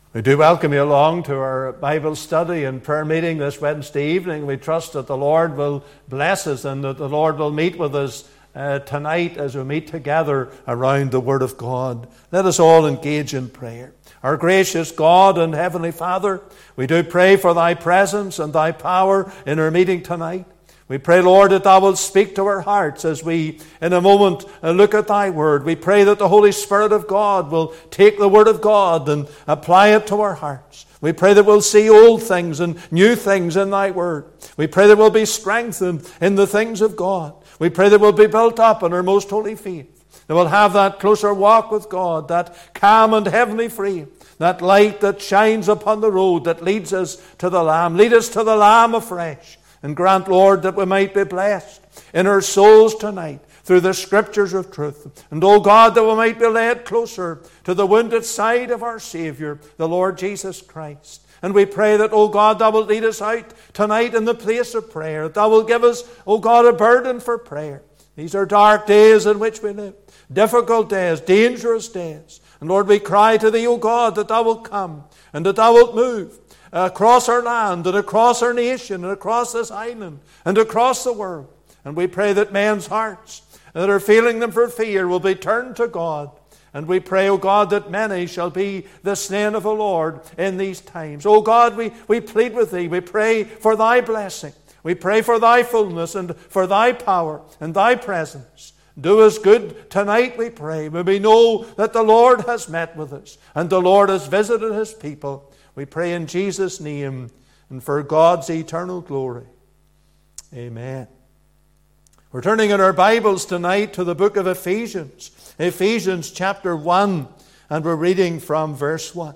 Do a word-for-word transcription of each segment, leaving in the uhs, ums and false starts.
We do welcome you along to our Bible study and prayer meeting this Wednesday evening. We trust that the Lord will bless us and that the Lord will meet with us uh, tonight as we meet together around the Word of God. Let us all engage in prayer. Our gracious God and Heavenly Father, we do pray for Thy presence and Thy power in our meeting tonight. We pray, Lord, that Thou wilt speak to our hearts as we, in a moment, look at Thy Word. We pray that the Holy Spirit of God will take the Word of God and apply it to our hearts. We pray that we'll see old things and new things in Thy Word. We pray that we'll be strengthened in the things of God. We pray that we'll be built up in our most holy faith. That we'll have that closer walk with God, that calm and heavenly frame, that light that shines upon the road that leads us to the Lamb. Lead us to the Lamb afresh. And grant, Lord, that we might be blessed in our souls tonight through the Scriptures of truth. And, oh God, that we might be led closer to the wounded side of our Savior, the Lord Jesus Christ. And we pray that, oh God, Thou wilt lead us out tonight in the place of prayer. That Thou wilt give us, oh God, a burden for prayer. These are dark days in which we live. Difficult days, dangerous days. And Lord, we cry to Thee, O God, that Thou wilt come and that Thou wilt move across our land and across our nation and across this island and across the world. And we pray that men's hearts that are feeling them for fear will be turned to God. And we pray, O God, that many shall be the slain of the Lord in these times. O God, we, we plead with Thee. We pray for Thy blessing. We pray for Thy fullness and for Thy power and Thy presence. Do us good tonight, we pray. May we know that the Lord has met with us and the Lord has visited His people. We pray in Jesus' name and for God's eternal glory. Amen. We're turning in our Bibles tonight to the book of Ephesians. Ephesians chapter one, and we're reading from verse one.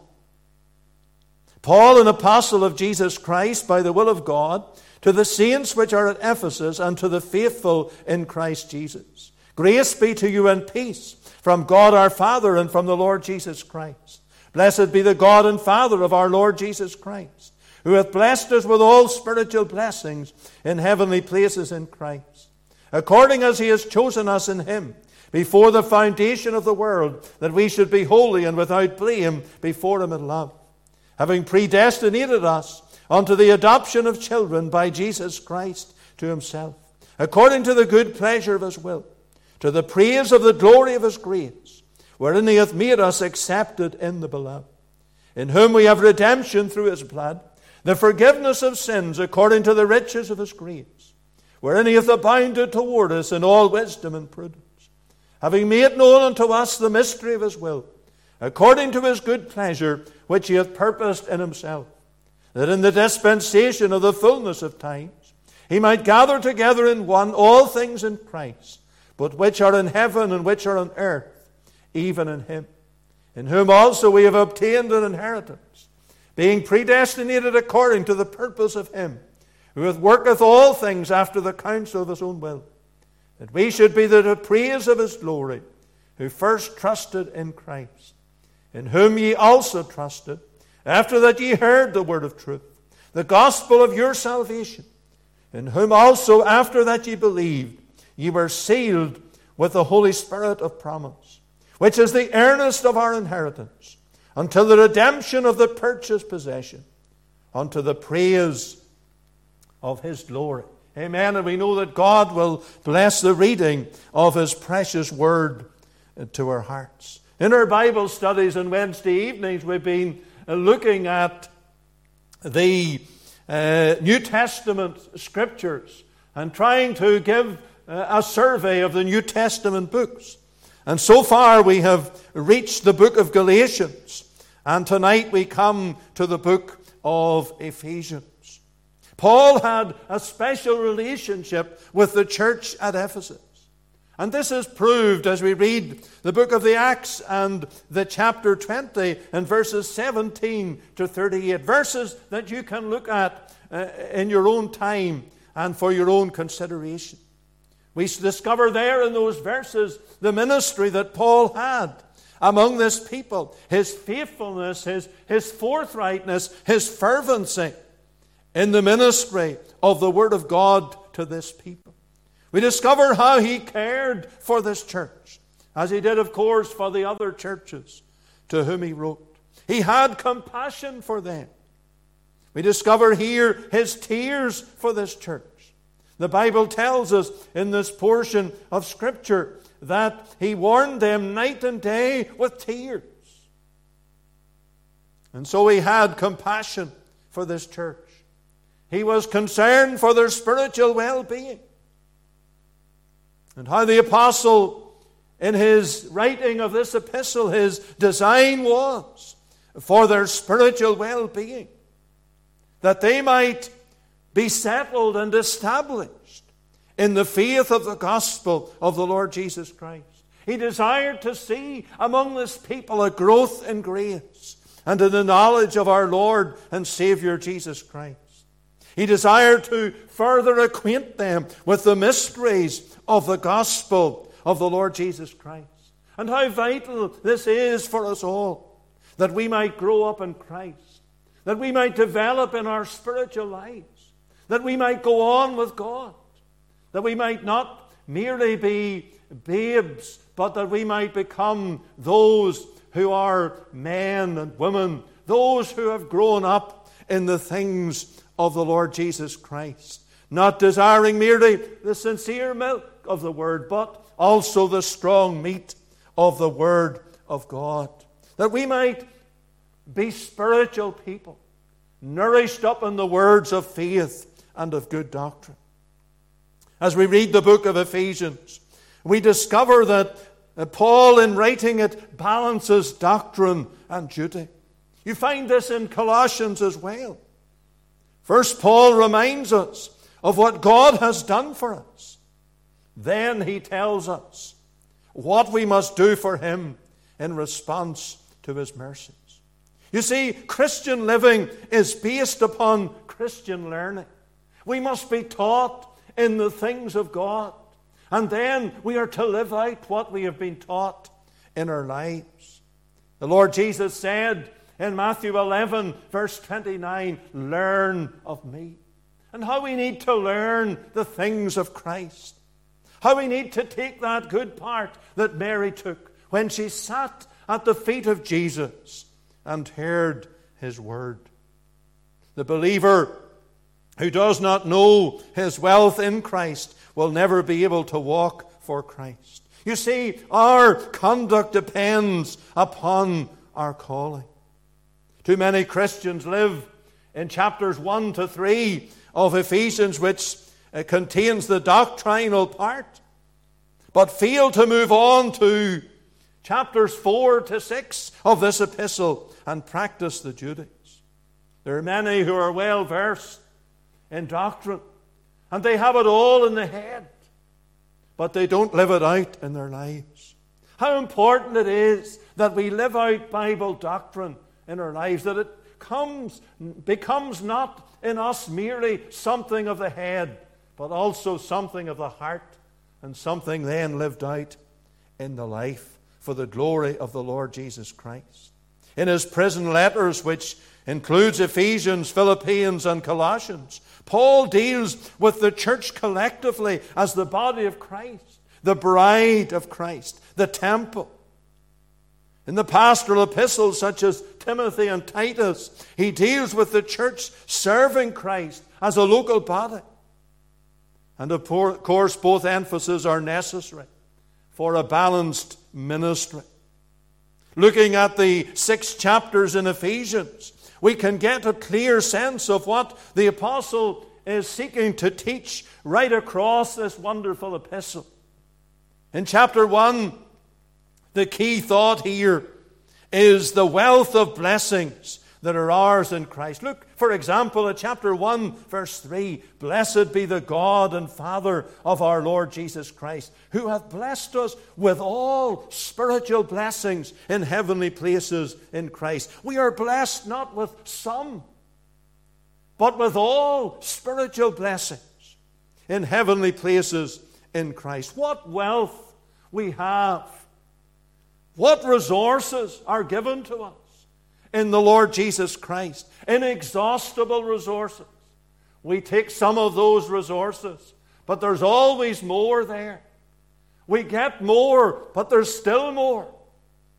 Paul, an apostle of Jesus Christ by the will of God, to the saints which are at Ephesus and to the faithful in Christ Jesus. Grace be to you and peace from God our Father and from the Lord Jesus Christ. Blessed be the God and Father of our Lord Jesus Christ, who hath blessed us with all spiritual blessings in heavenly places in Christ, according as He has chosen us in Him before the foundation of the world, that we should be holy and without blame before Him in love, having predestinated us unto the adoption of children by Jesus Christ to Himself, according to the good pleasure of His will, to the praise of the glory of His grace, wherein He hath made us accepted in the Beloved, in whom we have redemption through His blood, the forgiveness of sins according to the riches of His grace, wherein He hath abounded toward us in all wisdom and prudence, having made known unto us the mystery of His will, according to His good pleasure, which He hath purposed in Himself, that in the dispensation of the fullness of times He might gather together in one all things in Christ, but which are in heaven and which are on earth, even in Him, in whom also we have obtained an inheritance, being predestinated according to the purpose of Him, who hath worketh all things after the counsel of His own will, that we should be the praise of His glory, who first trusted in Christ, in whom ye also trusted, after that ye heard the word of truth, the gospel of your salvation, in whom also after that ye believed, ye were sealed with the Holy Spirit of promise, which is the earnest of our inheritance, until the redemption of the purchased possession, unto the praise of His glory. Amen. And we know that God will bless the reading of His precious word to our hearts. In our Bible studies on Wednesday evenings, we've been looking at the uh, New Testament scriptures and trying to give uh, a survey of the New Testament books. And so far we have reached the book of Galatians, and tonight we come to the book of Ephesians. Paul had a special relationship with the church at Ephesus. And this is proved as we read the book of the Acts and the chapter twenty and verses seventeen to thirty-eight. Verses that you can look at uh, in your own time and for your own consideration. We discover there in those verses the ministry that Paul had among this people. His faithfulness, his, his forthrightness, his fervency in the ministry of the Word of God to this people. We discover how he cared for this church, as he did, of course, for the other churches to whom he wrote. He had compassion for them. We discover here his tears for this church. The Bible tells us in this portion of Scripture that he warned them night and day with tears. And so he had compassion for this church. He was concerned for their spiritual well-being. And how the apostle, in his writing of this epistle, his design was for their spiritual well-being, that they might be settled and established in the faith of the gospel of the Lord Jesus Christ. He desired to see among this people a growth in grace and in the knowledge of our Lord and Savior Jesus Christ. He desired to further acquaint them with the mysteries of the gospel of the Lord Jesus Christ. And how vital this is for us all, that we might grow up in Christ, that we might develop in our spiritual lives, that we might go on with God, that we might not merely be babes, but that we might become those who are men and women, those who have grown up in the things of the Lord Jesus Christ, not desiring merely the sincere milk of the Word, but also the strong meat of the Word of God, that we might be spiritual people, nourished up in the words of faith and of good doctrine. As we read the book of Ephesians, we discover that Paul, in writing it, balances doctrine and duty. You find this in Colossians as well. First, Paul reminds us of what God has done for us. Then he tells us what we must do for him in response to his mercies. You see, Christian living is based upon Christian learning. We must be taught in the things of God, and then we are to live out what we have been taught in our lives. The Lord Jesus said in Matthew eleven, verse twenty-nine, "Learn of me." And how we need to learn the things of Christ. How we need to take that good part that Mary took when she sat at the feet of Jesus and heard his word. The believer who does not know his wealth in Christ will never be able to walk for Christ. You see, our conduct depends upon our calling. Too many Christians live in chapters one to three of Ephesians, which uh, contains the doctrinal part, but fail to move on to chapters four to six of this epistle and practice the duties. There are many who are well versed in doctrine, and they have it all in the head, but they don't live it out in their lives. How important it is that we live out Bible doctrine in our lives, that it comes, becomes not in us merely something of the head, but also something of the heart, and something then lived out in the life for the glory of the Lord Jesus Christ. In his prison letters, which includes Ephesians, Philippians, and Colossians, Paul deals with the church collectively as the body of Christ, the bride of Christ, the temple. In the pastoral epistles such as Timothy and Titus, he deals with the church serving Christ as a local body. And of course, both emphases are necessary for a balanced ministry. Looking at the six chapters in Ephesians, we can get a clear sense of what the apostle is seeking to teach right across this wonderful epistle. In chapter one, the key thought here is the wealth of blessings that are ours in Christ. Look, for example, at chapter one, verse three, "Blessed be the God and Father of our Lord Jesus Christ, who hath blessed us with all spiritual blessings in heavenly places in Christ." We are blessed not with some, but with all spiritual blessings in heavenly places in Christ. What wealth we have! What resources are given to us in the Lord Jesus Christ. Inexhaustible resources. We take some of those resources, but there's always more there. We get more, but there's still more.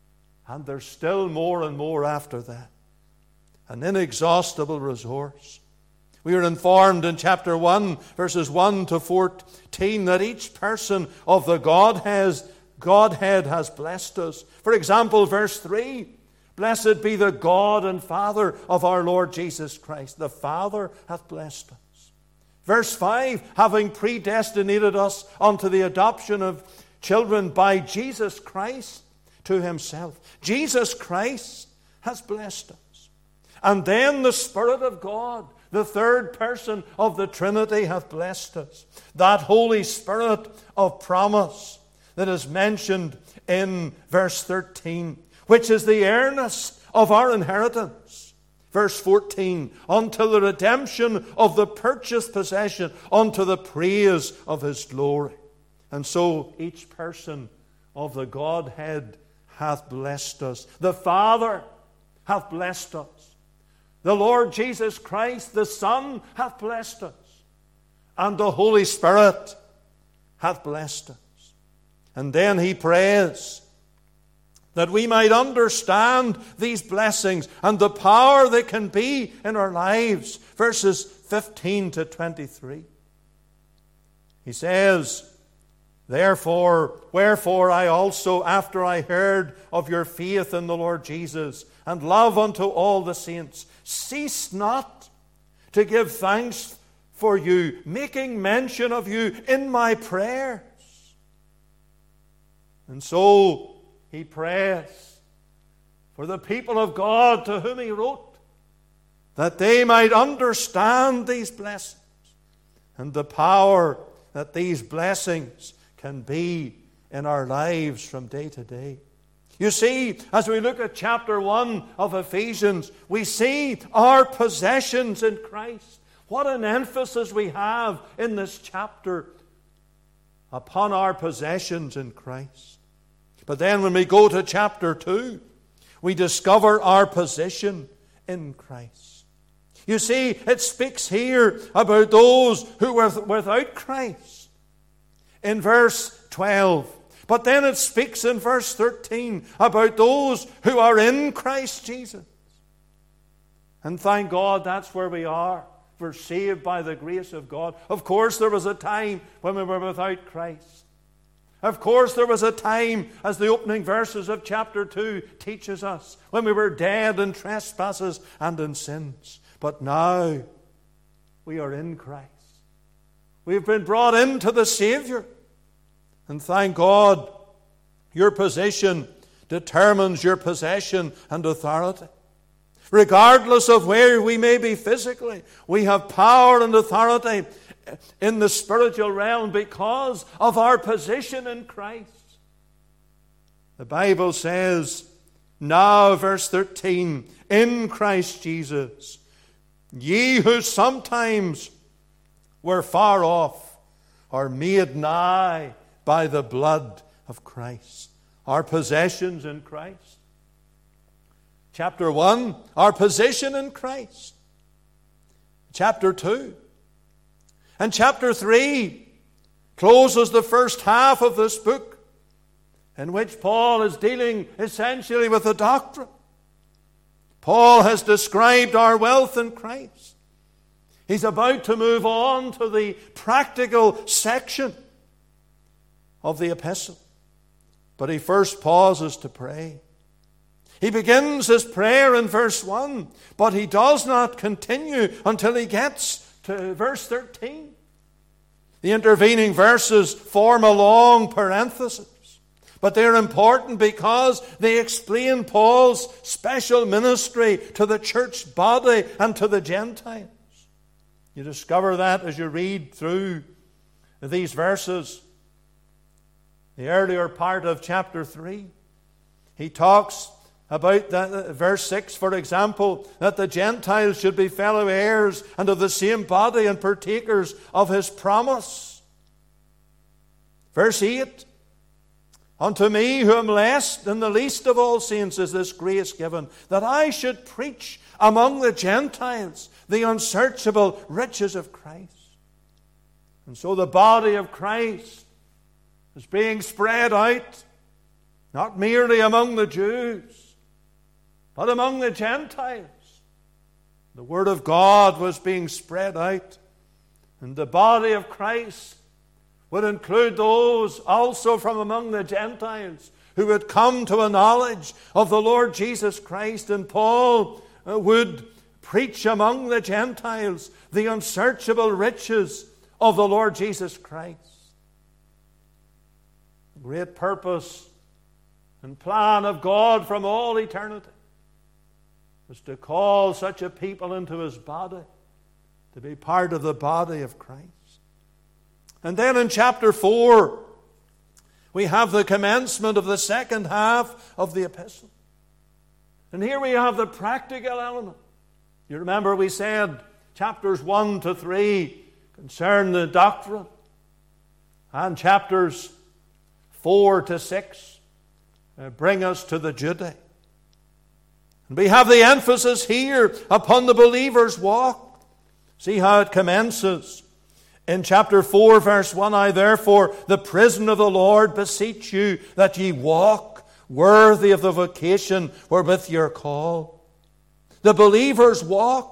And there's still more and more after that. An inexhaustible resource. We are informed in chapter one, verses one to fourteen, that each person of the Godhead, Godhead has blessed us. For example, verse three, blessed be the God and Father of our Lord Jesus Christ. The Father hath blessed us. Verse five, having predestinated us unto the adoption of children by Jesus Christ to himself. Jesus Christ has blessed us. And then the Spirit of God, the third person of the Trinity, hath blessed us. That Holy Spirit of promise that is mentioned in verse thirteen, which is the earnest of our inheritance. Verse fourteen, until the redemption of the purchased possession, unto the praise of his glory. And so each person of the Godhead hath blessed us. The Father hath blessed us. The Lord Jesus Christ, the Son, hath blessed us. And the Holy Spirit hath blessed us. And then he prays that we might understand these blessings and the power they can be in our lives. Verses fifteen to twenty-three. He says, therefore, wherefore I also, after I heard of your faith in the Lord Jesus, and love unto all the saints, cease not to give thanks for you, making mention of you in my prayers. And so he prays for the people of God to whom he wrote, that they might understand these blessings and the power that these blessings can be in our lives from day to day. You see, as we look at chapter one of Ephesians, we see our possessions in Christ. What an emphasis we have in this chapter upon our possessions in Christ. But then when we go to chapter two, we discover our position in Christ. You see, it speaks here about those who were without Christ in verse twelve. But then it speaks in verse thirteen about those who are in Christ Jesus. And thank God that's where we are. We're saved by the grace of God. Of course there was a time when we were without Christ. Of course there was a time, as the opening verses of chapter two teaches us, when we were dead in trespasses and in sins. But now we are in Christ. We've been brought into the Savior. And thank God, your position determines your possession and authority. Regardless of where we may be physically, we have power and authority in the spiritual realm because of our position in Christ. The Bible says, now, verse thirteen, in Christ Jesus, ye who sometimes were far off are made nigh by the blood of Christ. Our possessions in Christ. Chapter one, our position in Christ. Chapter two. And chapter three closes the first half of this book, in which Paul is dealing essentially with the doctrine. Paul has described our wealth in Christ. He's about to move on to the practical section of the epistle. But he first pauses to pray. He begins his prayer in verse one, but he does not continue until he gets to verse thirteen. The intervening verses form a long parenthesis, but they're important because they explain Paul's special ministry to the church body and to the Gentiles. You discover that as you read through these verses. The earlier part of chapter three, he talks about that, verse six, for example, that the Gentiles should be fellow heirs and of the same body and partakers of his promise. Verse eight, unto me who am less than the least of all saints is this grace given, that I should preach among the Gentiles the unsearchable riches of Christ. And so the body of Christ is being spread out. not merely among the Jews, but among the Gentiles. The Word of God was being spread out, and the body of Christ would include those also from among the Gentiles who would come to a knowledge of the Lord Jesus Christ. And Paul uh, would preach among the Gentiles the unsearchable riches of the Lord Jesus Christ. The great purpose and plan of God from all eternity was to call such a people into His body, to be part of the body of Christ. And then in chapter four, we have the commencement of the second half of the epistle. And here we have the practical element. You remember we said chapters one to three concern the doctrine, and chapters four to six uh, bring us to the duty. And we have the emphasis here upon the believer's walk. See how it commences. In chapter four, verse one, I therefore, the prisoner of the Lord, beseech you that ye walk worthy of the vocation wherewith ye are called. The believer's walk.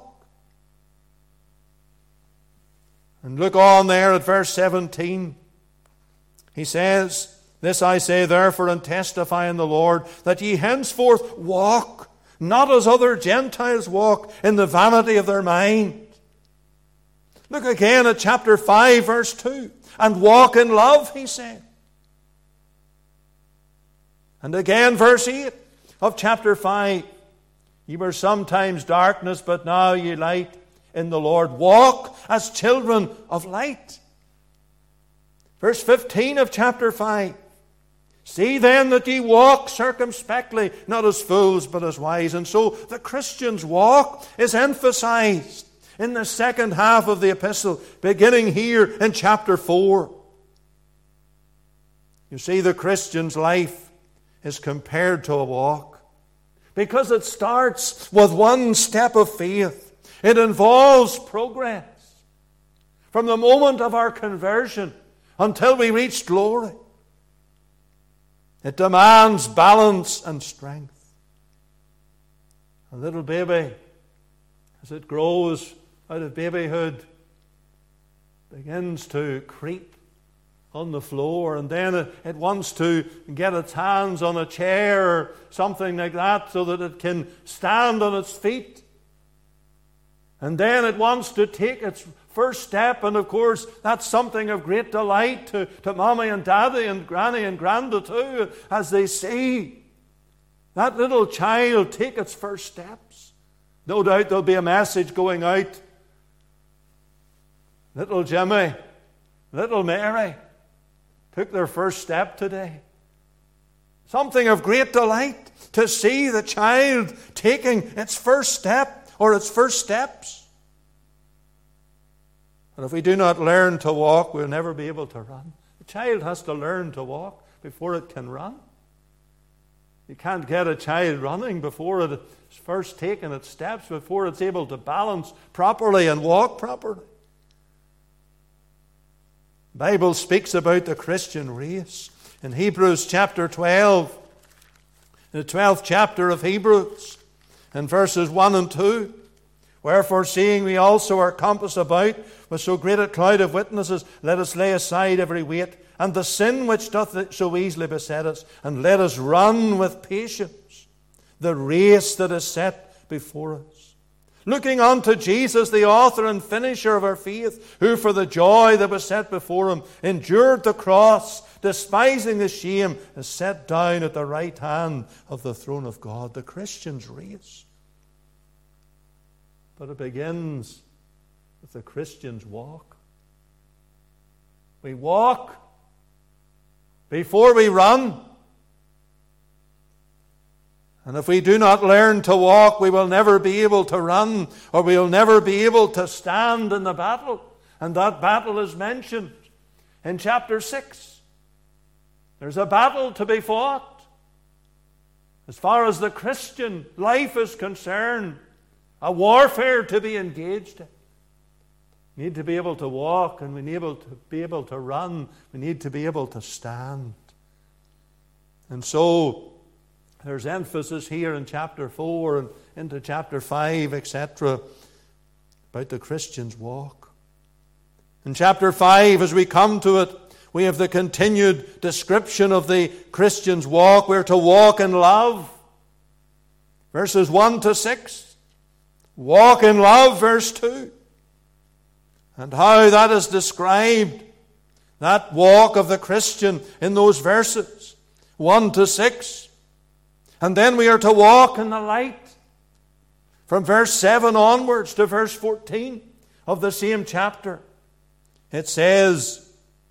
And look on there at verse seventeen. He says, This I say therefore and testify in the Lord, that ye henceforth walk, not as other Gentiles walk, in the vanity of their mind. Look again at chapter five, verse two. And walk in love, he said. And again, verse eight of chapter five. Ye were sometimes darkness, but now ye light in the Lord. Walk as children of light. Verse fifteen of chapter five. See then that ye walk circumspectly, not as fools, but as wise. And so the Christian's walk is emphasized in the second half of the epistle, beginning here in chapter four. You see, the Christian's life is compared to a walk, because it starts with one step of faith. It involves progress from the moment of our conversion until we reach glory. It demands balance and strength. A little baby, as it grows out of babyhood, begins to creep on the floor, and then it, it wants to get its hands on a chair or something like that so that it can stand on its feet. And then it wants to take its first step, and of course that's something of great delight to, to Mommy and Daddy and Granny and Granda too, as they see that little child take its first steps. No doubt there'll be a message going out. Little Jimmy, little Mary took their first step today. Something of great delight to see the child taking its first step or its first steps. And if we do not learn to walk, we'll never be able to run. The child has to learn to walk before it can run. You can't get a child running before it's first taken its steps, before it's able to balance properly and walk properly. The Bible speaks about the Christian race. In Hebrews chapter twelve, the twelfth chapter of Hebrews, in verses one and two, wherefore, seeing we also are compassed about with so great a cloud of witnesses, let us lay aside every weight, and the sin which doth so easily beset us, and let us run with patience the race that is set before us. Looking unto Jesus, the author and finisher of our faith, who for the joy that was set before him endured the cross, despising the shame, is set down at the right hand of the throne of God. The Christian's race. But it begins with the Christian's walk. We walk before we run. And if we do not learn to walk, we will never be able to run, or we will never be able to stand in the battle. And that battle is mentioned in chapter six. There's a battle to be fought. As far as the Christian life is concerned, a warfare to be engaged in. We need to be able to walk, and we need to be able to run. We need to be able to stand. And so there's emphasis here in chapter four and into chapter five, et cetera, about the Christian's walk. In chapter five, as we come to it, we have the continued description of the Christian's walk. We're to walk in love. Verses one to six. Walk in love, verse two. And how that is described, that walk of the Christian in those verses, one to six. And then we are to walk in the light. From verse seven onwards to verse fourteen of the same chapter, it says,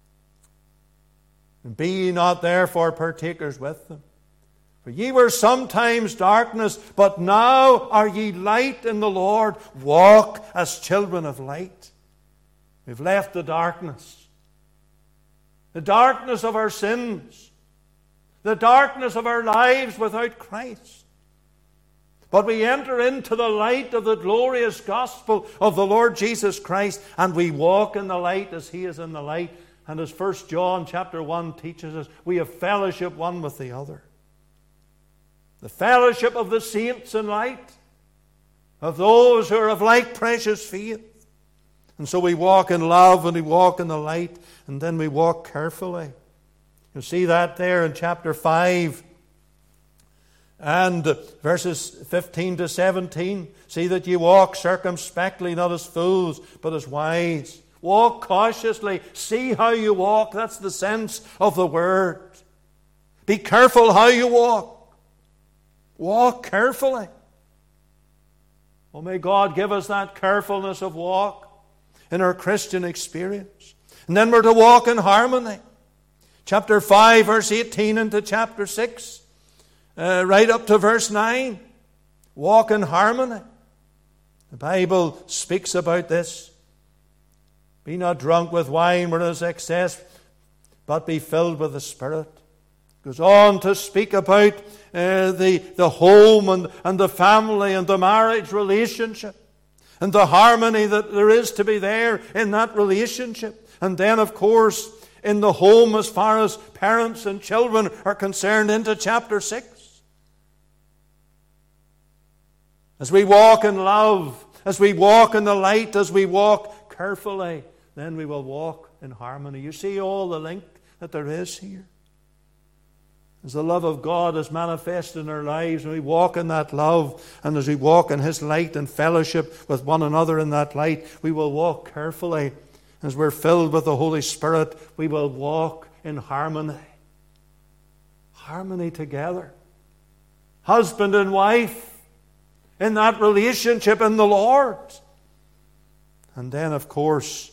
"Be ye not therefore partakers with them. For ye were sometimes darkness, but now are ye light in the Lord. Walk as children of light." We've left the darkness. The darkness of our sins. The darkness of our lives without Christ. But we enter into the light of the glorious gospel of the Lord Jesus Christ, and we walk in the light as He is in the light. And as First John chapter one teaches us, we have fellowship one with the other. The fellowship of the saints in light, of those who are of like precious faith. And so we walk in love and we walk in the light, and then we walk carefully. You see that there in chapter five and verses fifteen to seventeen. See that ye walk circumspectly, not as fools, but as wise. Walk cautiously. See how you walk. That's the sense of the word. Be careful how you walk. Walk carefully. Oh, may God give us that carefulness of walk in our Christian experience. And then we're to walk in harmony. Chapter five, verse eighteen into chapter six, uh, right up to verse nine. Walk in harmony. The Bible speaks about this. Be not drunk with wine wherein is excess, but be filled with the Spirit. It goes on to speak about uh, the, the home and, and the family and the marriage relationship and the harmony that there is to be there in that relationship. And then, of course, in the home as far as parents and children are concerned into chapter six. As we walk in love, as we walk in the light, as we walk carefully, then we will walk in harmony. You see all the link that there is here. As the love of God is manifest in our lives, and we walk in that love, and as we walk in His light and fellowship with one another in that light, we will walk carefully. As we're filled with the Holy Spirit, we will walk in harmony. Harmony together. Husband and wife in that relationship in the Lord. And then, of course,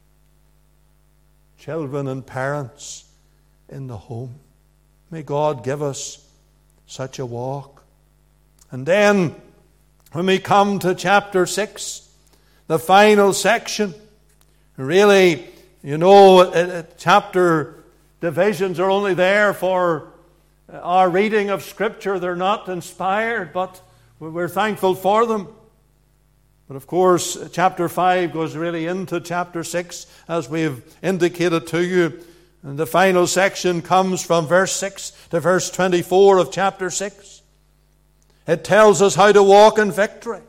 children and parents in the home. May God give us such a walk. And then, when we come to chapter six, the final section, really, you know, chapter divisions are only there for our reading of Scripture. They're not inspired, but we're thankful for them. But of course, chapter five goes really into chapter six, as we've indicated to you. And the final section comes from verse six to verse twenty-four of chapter six. It tells us how to walk in victory.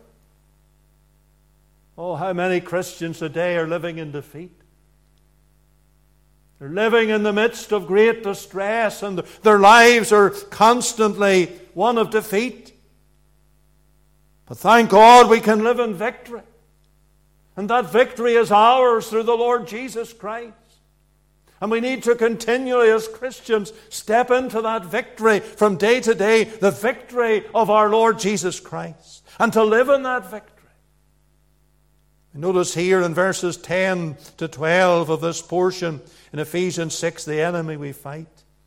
Oh, how many Christians today are living in defeat. They're living in the midst of great distress, and their lives are constantly one of defeat. But thank God we can live in victory. And that victory is ours through the Lord Jesus Christ. And we need to continually, as Christians, step into that victory from day to day, the victory of our Lord Jesus Christ, and to live in that victory. Notice here in verses ten to twelve of this portion in Ephesians six, the enemy we fight.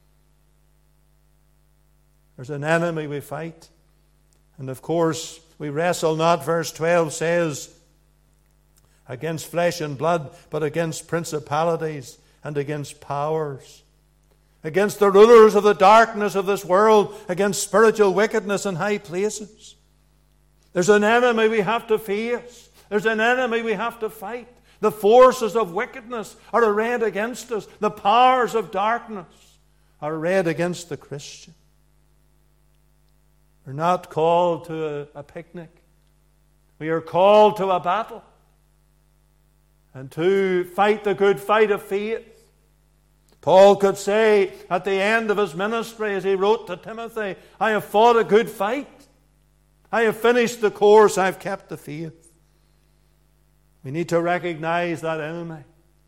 There's an enemy we fight. And of course, we wrestle not, verse twelve says, against flesh and blood, but against principalities and against powers, against the rulers of the darkness of this world, against spiritual wickedness in high places. There's an enemy we have to face. There's an enemy we have to fight. The forces of wickedness are arrayed against us. The powers of darkness arrayed against the Christian. We're not called to a, a picnic. We are called to a battle and to fight the good fight of faith. Paul could say at the end of his ministry, as he wrote to Timothy, I have fought a good fight. I have finished the course. I have kept the faith. We need to recognize that enemy.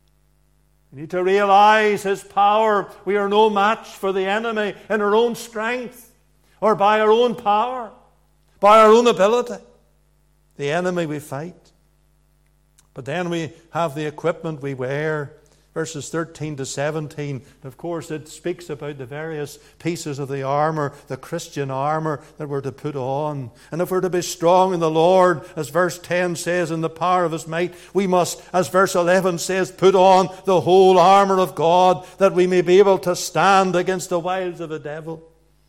We need to realize his power. We are no match for the enemy in our own strength or by our own power, by our own ability. The enemy we fight. But then we have the equipment we wear. Verses thirteen to seventeen. Of course, it speaks about the various pieces of the armor, the Christian armor that we're to put on. And if we're to be strong in the Lord, as verse ten says, in the power of His might, we must, as verse eleven says, put on the whole armor of God, that we may be able to stand against the wiles of the devil.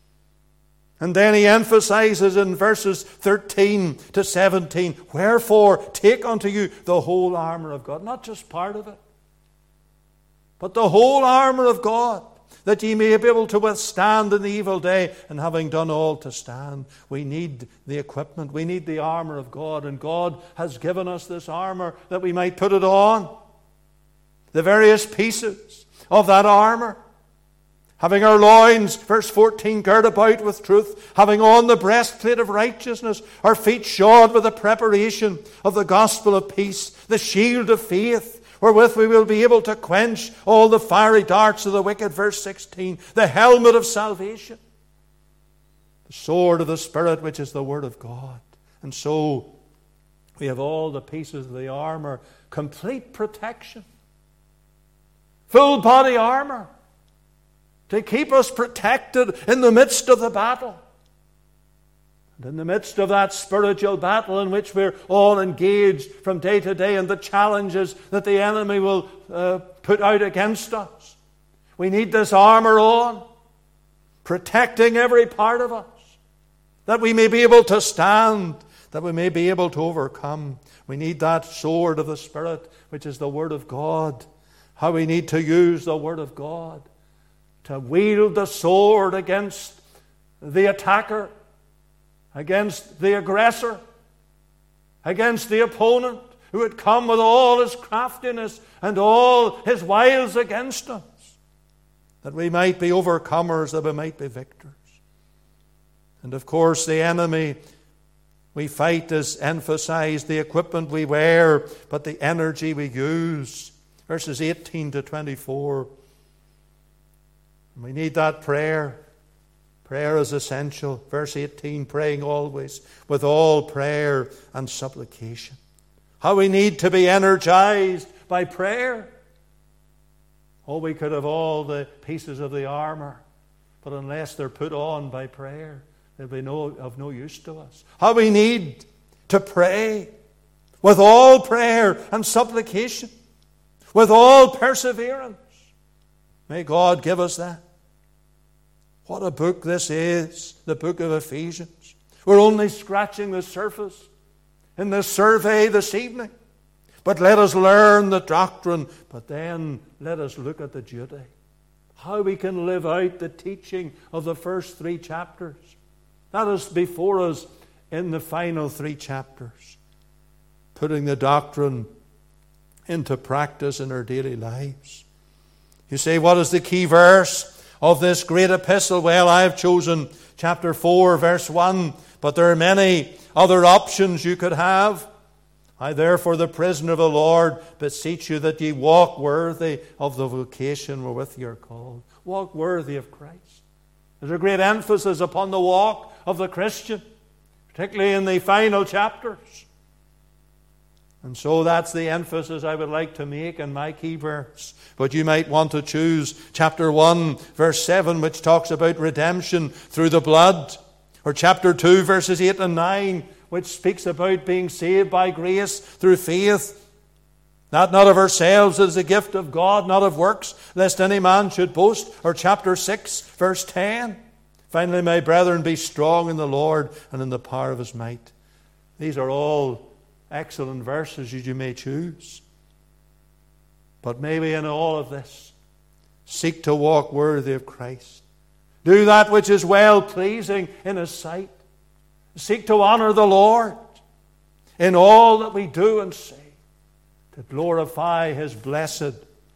And then he emphasizes in verses thirteen to seventeen, wherefore take unto you the whole armor of God. Not just part of it, but the whole armor of God, that ye may be able to withstand in the evil day, and having done all to stand. We need the equipment. We need the armor of God, and God has given us this armor that we might put it on. The various pieces of that armor. Having our loins, verse fourteen, girt about with truth, having on the breastplate of righteousness, our feet shod with the preparation of the gospel of peace, the shield of faith, wherewith we will be able to quench all the fiery darts of the wicked, verse sixteen, the helmet of salvation, the sword of the Spirit, which is the word of God. And so we have all the pieces of the armor, complete protection, full body armor, to keep us protected in the midst of the battle. And in the midst of that spiritual battle in which we're all engaged from day to day, and the challenges that the enemy will uh, put out against us, we need this armor on, protecting every part of us, that we may be able to stand, that we may be able to overcome. We need that sword of the Spirit, which is the Word of God. How we need to use the Word of God to wield the sword against the attacker, against the aggressor, against the opponent who would come with all his craftiness and all his wiles against us, that we might be overcomers, that we might be victors. And of course, the enemy we fight is emphasized, the equipment we wear, but the energy we use. Verses eighteen to twenty-four. We need that prayer. Prayer is essential. Verse eighteen, praying always with all prayer and supplication. How we need to be energized by prayer. Oh, we could have all the pieces of the armor, but unless they're put on by prayer, they'll be no, of no use to us. How we need to pray with all prayer and supplication, with all perseverance. May God give us that. What a book this is, the book of Ephesians. We're only scratching the surface in this survey this evening. But let us learn the doctrine, but then let us look at the duty. How we can live out the teaching of the first three chapters. That is before us in the final three chapters. Putting the doctrine into practice in our daily lives. You say, what is the key verse of this great epistle? Well, I have chosen chapter four, verse one, but there are many other options you could have. I therefore, the prisoner of the Lord, beseech you that ye walk worthy of the vocation wherewith ye are called. Walk worthy of Christ. There's a great emphasis upon the walk of the Christian, particularly in the final chapters. And so that's the emphasis I would like to make in my key verse. But you might want to choose chapter one, verse seven, which talks about redemption through the blood. Or chapter two, verses eight and nine, which speaks about being saved by grace through faith. That not of ourselves is a gift of God, not of works, lest any man should boast. Or chapter six, verse ten. Finally, my brethren, be strong in the Lord and in the power of His might. These are all excellent verses as you may choose. But maybe in all of this, Seek to walk worthy of Christ. Do that which is well-pleasing in His sight. Seek to honor the Lord in all that we do and say, to glorify His blessed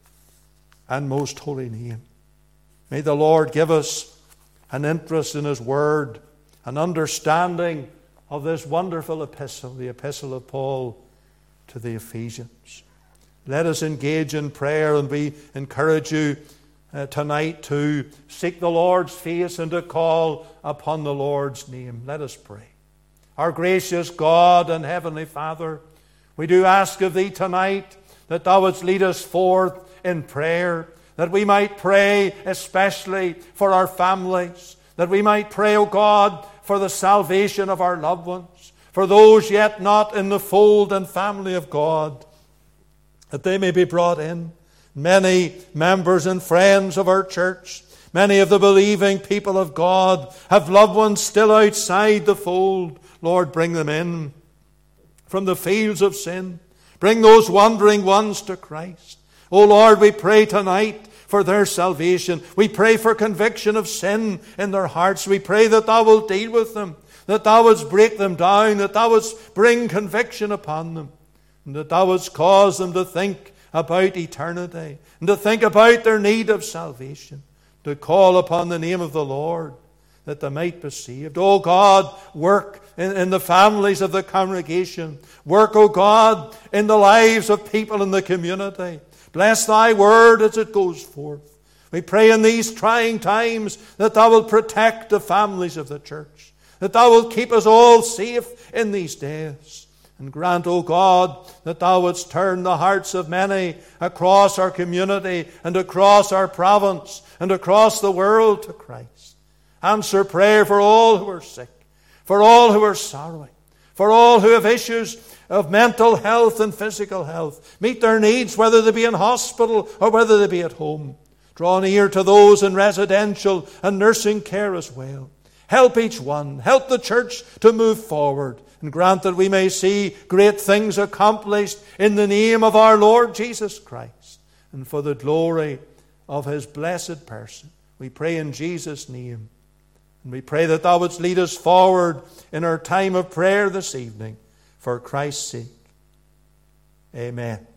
and most holy name. May the Lord give us an interest in His Word, an understanding of this wonderful epistle, the epistle of Paul to the Ephesians. Let us engage in prayer, and we encourage you uh, tonight to seek the Lord's face and to call upon the Lord's name. Let us pray. Our gracious God and Heavenly Father, we do ask of Thee tonight that Thou wouldst lead us forth in prayer, that we might pray especially for our families, that we might pray, O God, for the salvation of our loved ones, for those yet not in the fold and family of God, that they may be brought in. Many members and friends of our church, many of the believing people of God, have loved ones still outside the fold. Lord, bring them in from the fields of sin. Bring those wandering ones to Christ. O Lord, we pray tonight for their salvation. We pray for conviction of sin in their hearts. We pray that Thou wilt deal with them, that Thou wouldst break them down, that Thou wouldst bring conviction upon them, and that Thou wouldst cause them to think about eternity, and to think about their need of salvation, to call upon the name of the Lord, that they might be saved. O God, work in, in the families of the congregation. Work, O God, in the lives of people in the community. Bless Thy word as it goes forth. We pray in these trying times that Thou wilt protect the families of the church, that Thou wilt keep us all safe in these days. And grant, O God, that Thou wouldst turn the hearts of many across our community and across our province and across the world to Christ. Answer prayer for all who are sick, for all who are sorrowing, for all who have issues of mental health and physical health. Meet their needs, whether they be in hospital or whether they be at home. Draw near to those in residential and nursing care as well. Help each one. Help the church to move forward. And grant that we may see great things accomplished in the name of our Lord Jesus Christ, and for the glory of His blessed person. We pray in Jesus' name. And we pray that Thou wouldst lead us forward in our time of prayer this evening, for Christ's sake. Amen.